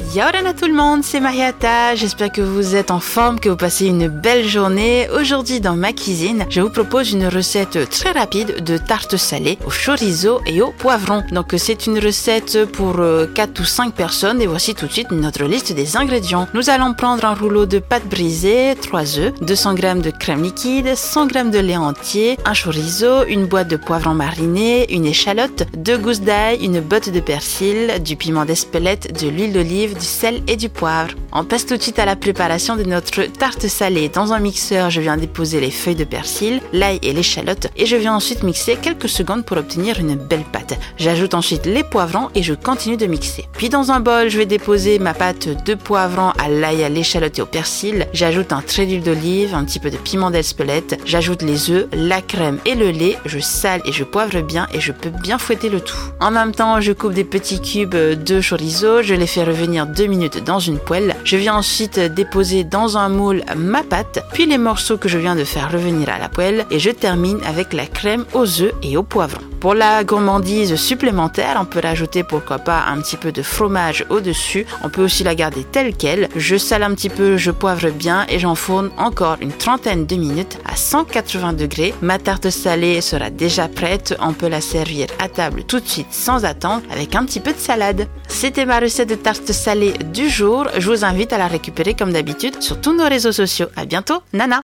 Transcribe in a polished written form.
Yaorana tout le monde, c'est Mariata, j'espère que vous êtes en forme, que vous passez une belle journée. Aujourd'hui dans ma cuisine, je vous propose une recette très rapide de tarte salée au chorizo et au poivron. Donc c'est une recette pour 4 ou 5 personnes et voici tout de suite notre liste des ingrédients. Nous allons prendre un rouleau de pâte brisée, 3 œufs, 200 g de crème liquide, 100 g de lait entier, un chorizo, une boîte de poivrons marinés, une échalote, 2 gousses d'ail, une botte de persil, du piment d'Espelette, de l'huile d'olive, du sel et du poivre. On passe tout de suite à la préparation de notre tarte salée. Dans un mixeur, je viens déposer les feuilles de persil, l'ail et l'échalote et je viens ensuite mixer quelques secondes pour obtenir une belle pâte. J'ajoute ensuite les poivrons et je continue de mixer. Puis dans un bol, je vais déposer ma pâte de poivrons à l'ail, à l'échalote et au persil. J'ajoute un trait d'huile d'olive, un petit peu de piment d'Espelette. J'ajoute les œufs, la crème et le lait. Je sale et je poivre bien et je peux bien fouetter le tout. En même temps, je coupe des petits cubes de chorizo. Je les fais revenir 2 minutes dans une poêle. Je viens ensuite déposer dans un moule ma pâte, puis les morceaux que je viens de faire revenir à la poêle et je termine avec la crème aux œufs et au poivron. Pour la gourmandise supplémentaire, on peut rajouter pourquoi pas un petit peu de fromage au-dessus. On peut aussi la garder telle quelle. Je sale un petit peu, je poivre bien et j'enfourne encore une trentaine de minutes à 180 degrés. Ma tarte salée sera déjà prête. On peut la servir à table tout de suite sans attendre avec un petit peu de salade. C'était ma recette de tarte salée du jour. Je vous invite à la récupérer comme d'habitude sur tous nos réseaux sociaux. À bientôt, Nana!